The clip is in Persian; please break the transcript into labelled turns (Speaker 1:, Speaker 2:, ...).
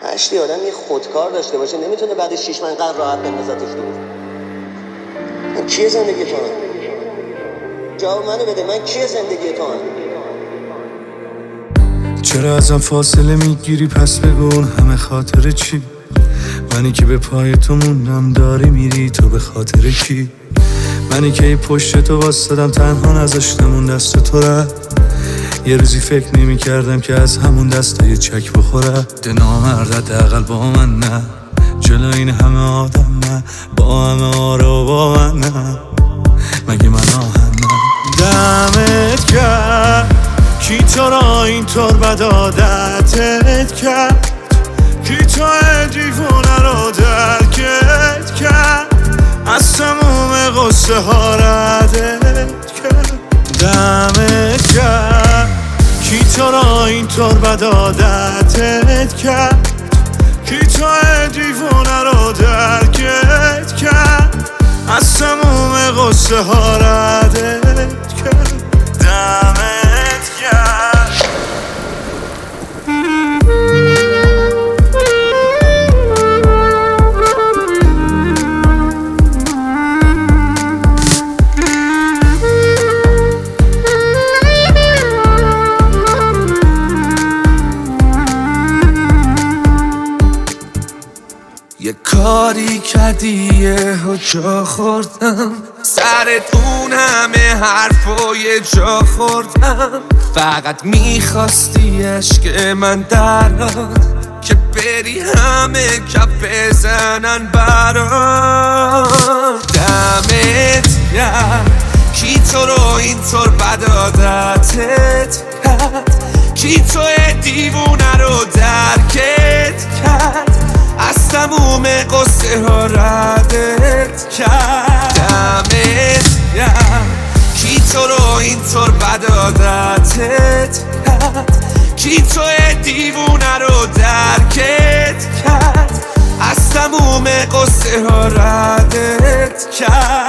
Speaker 1: هشتی آدم یه خودکار داشته باشه نمیتونه بعد 6 ماه اینقدر راحت بندازتش دور. من کیه زندگی تو هم؟ جواب منو بده، من کیه زندگی تو هم؟
Speaker 2: چرا ازم فاصله میگیری پس بگو اون همه خاطر چی؟ منی که به پای تو موندم داری میری تو به خاطر کی؟ منی که ای پشت تو واسدم تنها نذاشتم اون دست تو رفت. یه روزی فکر نمی کردم که از همون دسته یه چک بخوره. ده نامرد حداقل با من نه، جلو این همه آدم نه، با همه آرا با من نه، مگه من آهنم؟ دمت کرد کی تو را اینطور بد عادتت کرد، کی تو دیوونه رو درکت کرد، از تموم قصه ها ردت کرد. دمت کرد کی تو را اینطور بد عادتت کرد، کی تو دیوونه رو درکت کرد، از تموم قصه ها ردت کرد. دمت کرد. یه کاری کردی یه جا خوردم، سرت اون همه حرفای جا خوردم، فقط میخواستی عشق من دراد که بری همه کف بزنن برات. دمت گرم کی تو رو اینطور بد عادتت کرد، کی تو دیوونه رو درکت کرد، از تموم قصه ها ردت کرد. دمت گرم کی تو رو اینطور بد عادتت کرد، کی تو دیوونه رو درکت کرد، از تموم قصه ها ردت کرد.